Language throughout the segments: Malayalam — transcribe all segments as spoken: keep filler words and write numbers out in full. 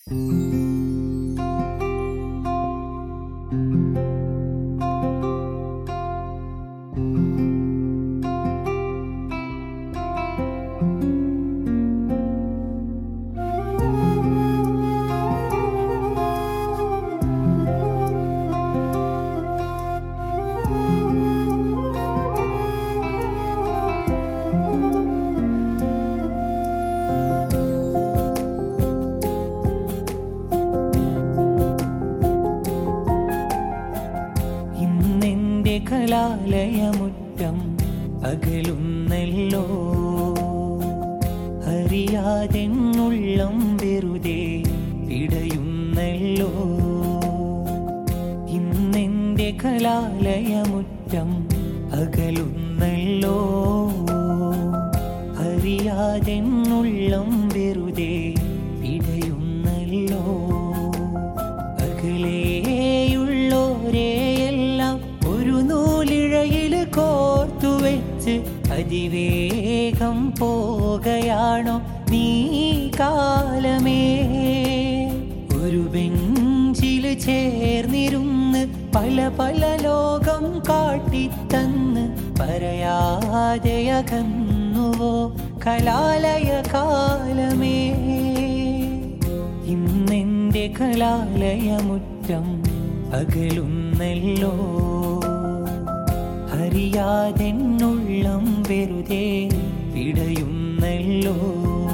കലാലയമുറ്റം അകലുന്നല്ലോ, അറിയാതെന്നുള്ളം വെറുതെ പിടയുന്നല്ലോ. ഇന്നെൻ്റെ കലാലയമുറ്റം അകലുന്നല്ലോ, അറിയാതെന്നുള്ളം വെറുതെ പിടയുന്നല്ലോ. അകലെയുള്ളോരെയെല്ലാം ഒരു നൂലിഴയിൽ കോർത്തുവെച്ച് അതിവേഗം പോകയാണോ നീ കാലമേ? ഒരു ബെഞ്ചിൽ ചേർന്നിരുന്ന് പല പല ലോകം കാട്ടിത്തന്ന് പറയാതെ അകന്നുവോ കലാലയ കാലമേ? ഇന്നെൻ്റെ കലാലയമുറ്റം അകലുന്നല്ലോ, അറിയാതെന്നുള്ളം വെറുതെ പിടയുന്നല്ലോ.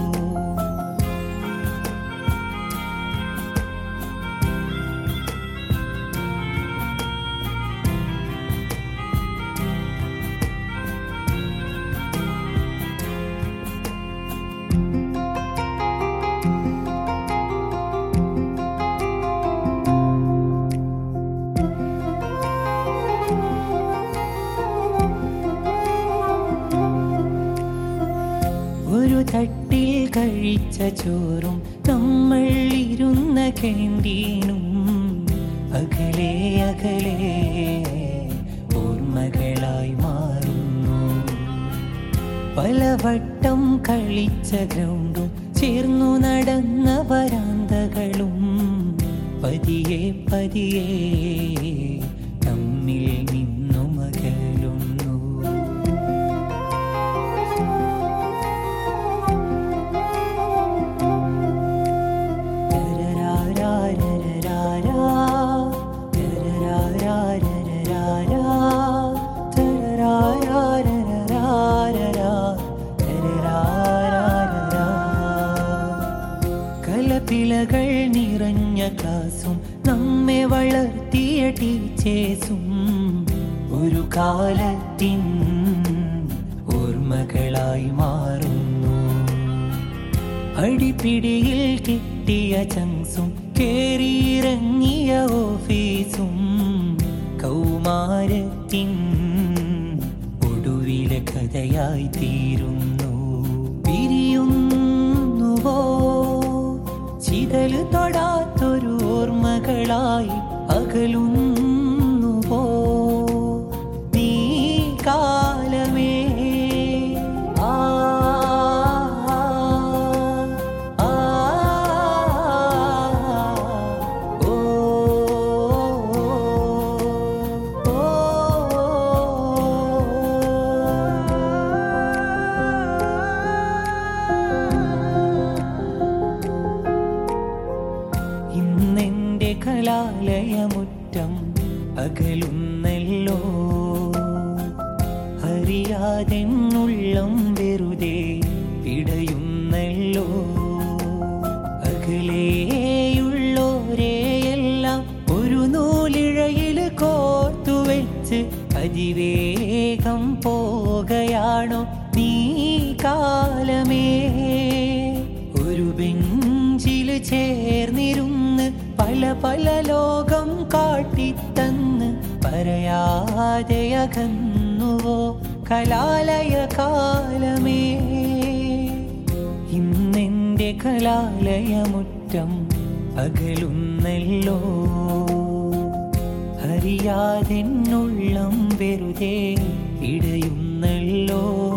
ഒരു തട്ടിൽ കഴിച്ച ചോറും നമ്മൾ ഇരുന്ന കാന്റീനും അകലെ അകലെ ഓർമ്മകളായി മാറുന്നു. പലവട്ടം കളിച്ച ഗ്രൗണ്ടും ചേർന്നു നടന്ന വരാന്തകളും പതിയെ പതിയെ തമ്മിൽ നിന്നും അകലുന്നു. കലപിലകൾ നിറഞ്ഞ ക്ലാസും നമ്മെ വളർത്തിയ ടീച്ചേഴ്സും ഒരു കാലത്തിൻ ഓർമ്മകളായി മാറുന്നു. അടിപിടിയിൽ കിട്ടിയ ചങ്സും കേറിയിറങ്ങിയ ഓഫീസും കൗമാരത്തിൻ ഒടുവിലെ കഥയായി തീരുന്നു. പിരിയുന്നുവോ ചിതൽ തൊടാത്തൊരു ഓർമ്മകളായി അകലുന്നുവോ നീ കാലമേ? ആ ആ ഓ ഇന്നെൻ്റെ കലാലയമുറ്റം അകലുന്നല്ലോ, അറിയാതെന്നുള്ളം വെറുതെ പിടയുന്നല്ലോ. അകലെയുള്ളോരെയെല്ലാം ഒരു നൂലിഴയിൽ കോർത്തുവെച്ച് അതിവേഗം പോകയാണോ നീ കാലമേ? ഒരു ബെഞ്ചിൽ ചേർന്നിരുന്ന് പല പല ലോകം കാട്ടിത്തന്ന് പറയാതെ അകന്നുവോ കലാലയ കാലമേ? ഇന്നെൻ്റെ കലാലയമുറ്റം അകലുന്നല്ലോ, അറിയാതെന്നുള്ളം വെറുതെ ഇടയുന്നല്ലോ.